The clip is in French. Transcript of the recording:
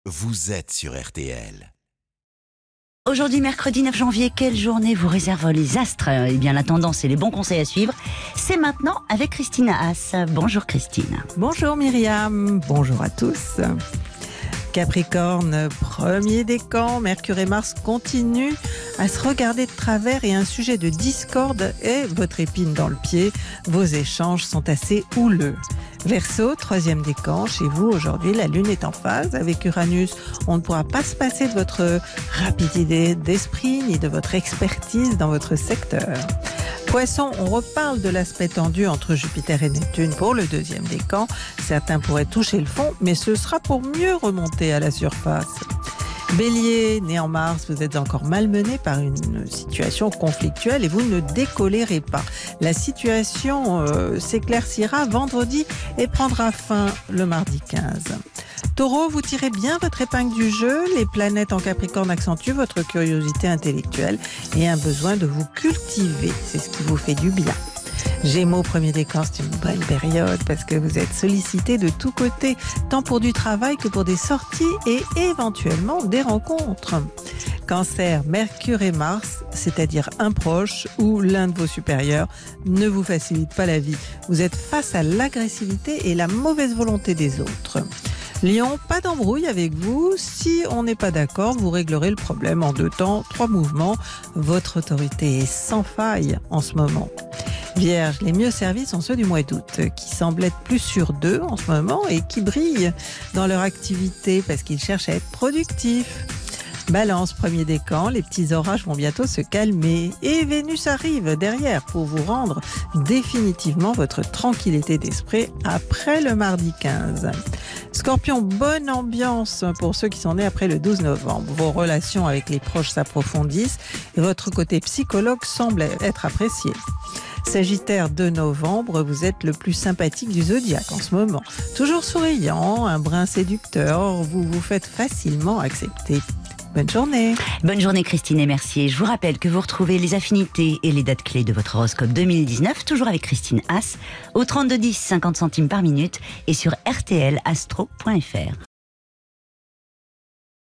vous êtes sur RTL. Aujourd'hui, mercredi 9 janvier, quelle journée vous réservent les astres? Eh bien, la tendance et les bons conseils à suivre, c'est maintenant avec Christine Haas. Bonjour Christine. Bonjour Myriam, bonjour à tous. Capricorne, premier décan, Mercure et Mars continuent à se regarder de travers et un sujet de discorde est votre épine dans le pied. Vos échanges sont assez houleux. Verseau, troisième décan, chez vous aujourd'hui la Lune est en phase avec Uranus. On ne pourra pas se passer de votre rapidité d'esprit ni de votre expertise dans votre secteur. Poisson, on reparle de l'aspect tendu entre Jupiter et Neptune pour le deuxième décan. Certains pourraient toucher le fond, mais ce sera pour mieux remonter à la surface. Bélier, né en Mars, vous êtes encore malmené par une situation conflictuelle et vous ne décolérez pas. La situation s'éclaircira vendredi et prendra fin le mardi 15. Taureau, vous tirez bien votre épingle du jeu. Les planètes en Capricorne accentuent votre curiosité intellectuelle et un besoin de vous cultiver. C'est ce qui vous fait du bien. Gémeaux, premier décan, c'est une bonne période parce que vous êtes sollicité de tous côtés, tant pour du travail que pour des sorties et éventuellement des rencontres. Cancer, Mercure et Mars, c'est-à-dire un proche ou l'un de vos supérieurs, ne vous facilite pas la vie. Vous êtes face à l'agressivité et la mauvaise volonté des autres. Lion, pas d'embrouille avec vous. Si on n'est pas d'accord, vous réglerez le problème en 2 temps, 3 mouvements. Votre autorité est sans faille en ce moment. Vierge, les mieux servis sont ceux du mois d'août, qui semblent être plus sur d'eux en ce moment et qui brillent dans leur activité parce qu'ils cherchent à être productifs. Balance, premier décan, les petits orages vont bientôt se calmer et Vénus arrive derrière pour vous rendre définitivement votre tranquillité d'esprit après le mardi 15. Scorpion, bonne ambiance pour ceux qui sont nés après le 12 novembre. Vos relations avec les proches s'approfondissent et votre côté psychologue semble être apprécié. Sagittaire, 2 novembre, vous êtes le plus sympathique du zodiaque en ce moment. Toujours souriant, un brin séducteur, vous vous faites facilement accepter. Bonne journée. Bonne journée Christine et merci. Je vous rappelle que vous retrouvez les affinités et les dates clés de votre horoscope 2019, toujours avec Christine Haas, au 32 10, 50 centimes par minute et sur rtlastro.fr.